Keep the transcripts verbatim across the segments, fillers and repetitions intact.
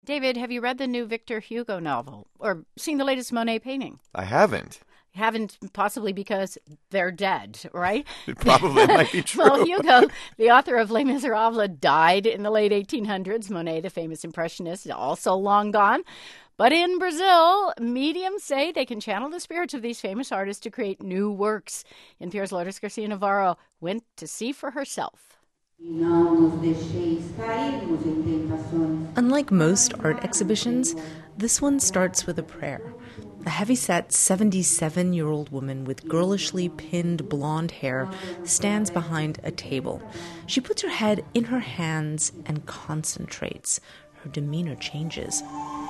David, have you read the new Victor Hugo novel or seen the latest Monet painting? I haven't. Haven't, possibly because they're dead, right? It probably might be true. Well, Hugo, the author of Les Miserables, died in the late eighteen hundreds. Monet, the famous impressionist, also long gone. But in Brazil, mediums say they can channel the spirits of these famous artists to create new works. N P R's Lourdes Garcia Navarro went to see for herself. Unlike most art exhibitions, this one starts with a prayer. A heavy-set seventy-seven-year-old woman with girlishly pinned blonde hair stands behind a table. She puts her head in her hands and concentrates. Her demeanor changes.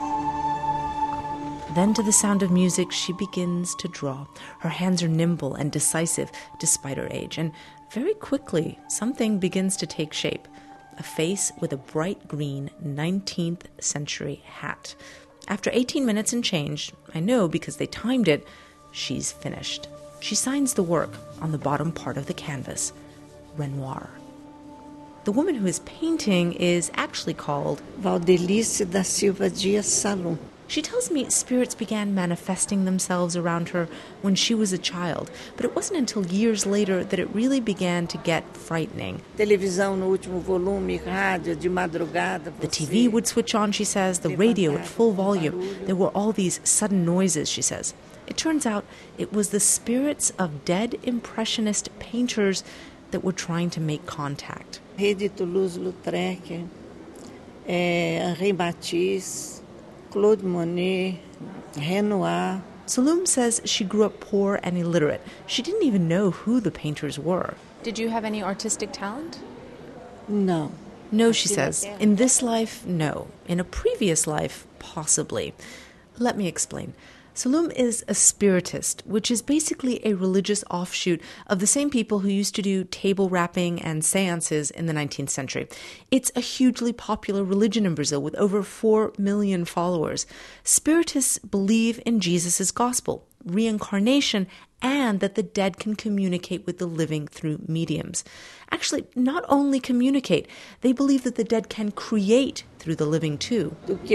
Then, to the sound of music, she begins to draw. Her hands are nimble and decisive, despite her age. And very quickly, something begins to take shape. A face with a bright green nineteenth century hat. After eighteen minutes and change, I know because they timed it, she's finished. She signs the work on the bottom part of the canvas, Renoir. The woman who is painting is actually called Valdelice da Silva Dias Salum. She tells me spirits began manifesting themselves around her when she was a child, but it wasn't until years later that it really began to get frightening. Televisão no último volume, rádio de madrugada. The T V would switch on, she says, the radio at full volume. There were all these sudden noises, she says. It turns out it was the spirits of dead impressionist painters that were trying to make contact. Rede Toulouse-Lautrec, Henri Matisse, Claude Monet, Renoir. Salum says she grew up poor and illiterate. She didn't even know who the painters were. Did you have any artistic talent? No. No, she says. In this life, no. In a previous life, possibly. Let me explain. Salum is a spiritist, which is basically a religious offshoot of the same people who used to do table rapping and seances in the nineteenth century. It's a hugely popular religion in Brazil with over four million followers. Spiritists believe in Jesus' gospel, reincarnation, and that the dead can communicate with the living through mediums. Actually, not only communicate, they believe that the dead can create through the living too.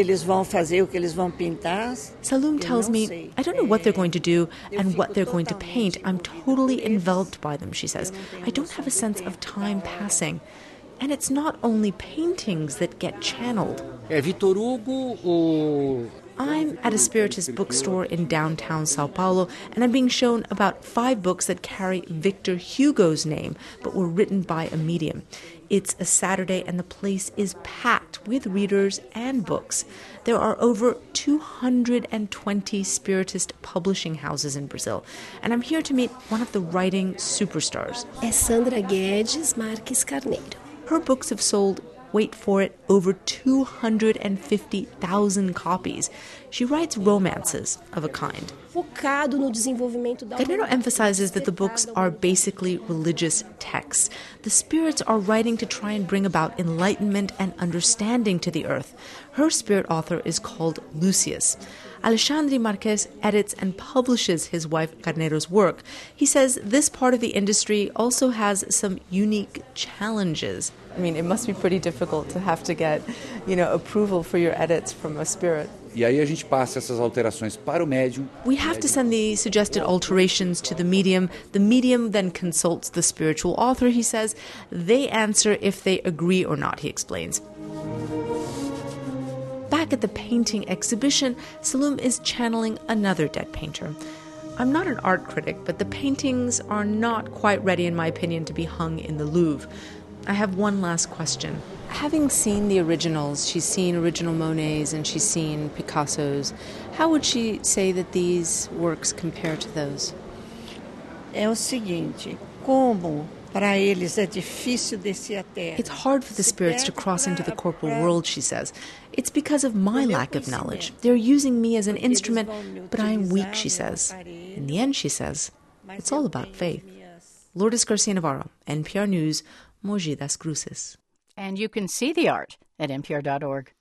Salum tells me, I don't know what they're going to do and what they're going to paint. I'm totally enveloped by them, she says. I don't have a sense of time passing. And it's not only paintings that get channeled. Victor Hugo or... I'm at a spiritist bookstore in downtown Sao Paulo, and I'm being shown about five books that carry Victor Hugo's name, but were written by a medium. It's a Saturday, and the place is packed with readers and books. There are over two hundred twenty spiritist publishing houses in Brazil, and I'm here to meet one of the writing superstars. É Sandra Guedes Marques Carneiro. Her books have sold, wait for it, over two hundred fifty thousand copies. She writes romances of a kind. Carneiro emphasizes that the books are basically religious texts. The spirits are writing to try and bring about enlightenment and understanding to the earth. Her spirit author is called Lucius. Alexandre Marques edits and publishes his wife Carneiro's work. He says this part of the industry also has some unique challenges. I mean, it must be pretty difficult to have to get, you know, approval for your edits from a spirit. E aí a gente passa essas alterações para o médium. We have to send the suggested alterations to the medium. The medium then consults the spiritual author, he says. They answer if they agree or not, he explains. Back at the painting exhibition, Salum is channeling another dead painter. I'm not an art critic, but the paintings are not quite ready, in my opinion, to be hung in the Louvre. I have one last question. Having seen the originals, she's seen original Monets and she's seen Picasso's, how would she say that these works compare to those? É o seguinte, como para eles é difícil descer a terra. It's hard for the spirits to cross into the corporal world, she says. It's because of my lack of knowledge. They're using me as an instrument, but I'm weak, she says. In the end, she says, it's all about faith. Lourdes Garcia Navarro, N P R News, Mogi das Cruzes. And you can see the art at N P R dot org.